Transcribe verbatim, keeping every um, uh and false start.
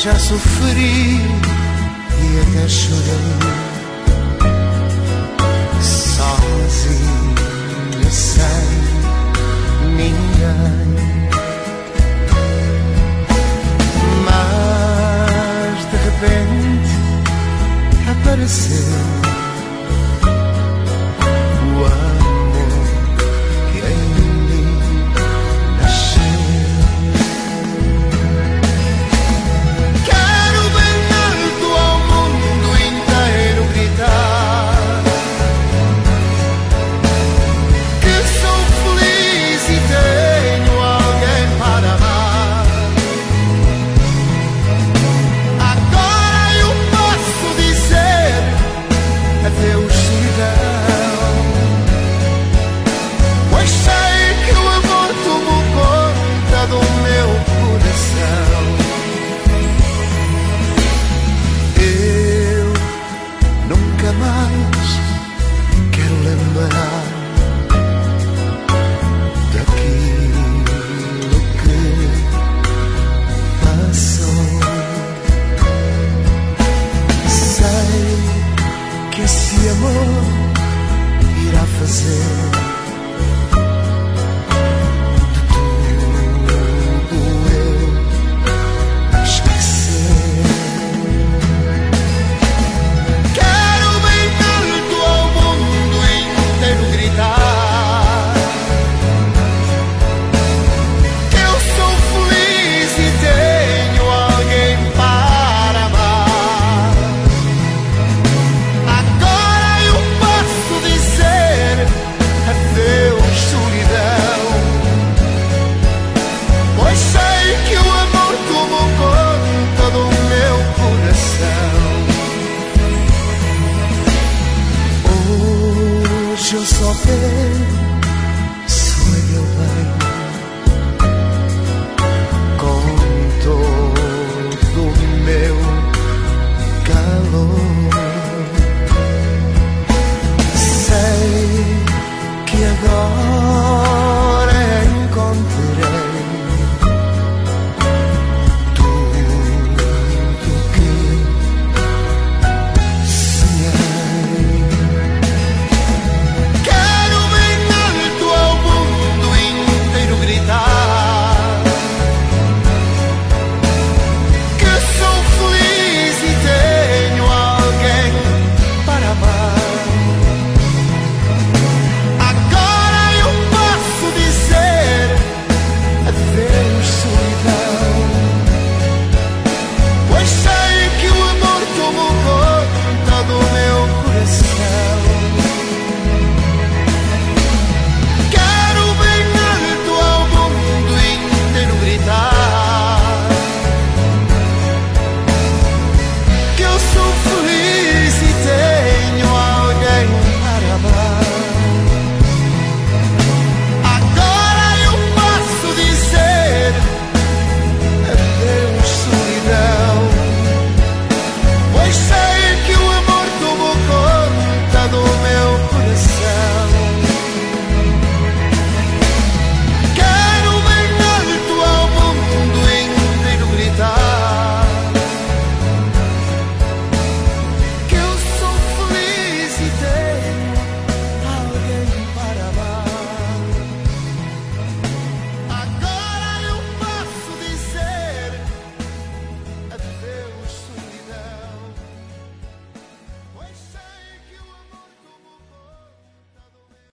Já sofri e até chorei, sozinho, sem ninguém. Mas de repente apareceu o amor que em mim nasceu. Quero bem alto ao mundo inteiro gritar que sou feliz e tenho alguém para amar. Agora eu posso dizer adeus, solidão, pois sei que o amor tomou conta do meu coração. Eu nunca mais quero lembrar daquilo que passou. Sei que esse amor irá fazer de tudo eu esquecer. Quero bem alto ao mundo inteiro gritar que eu sou feliz e tenho alguém para amar. Agora eu posso dizer adeus, solidão, pois sei que o amor tomou conta do meu coração. Hoje eu só penso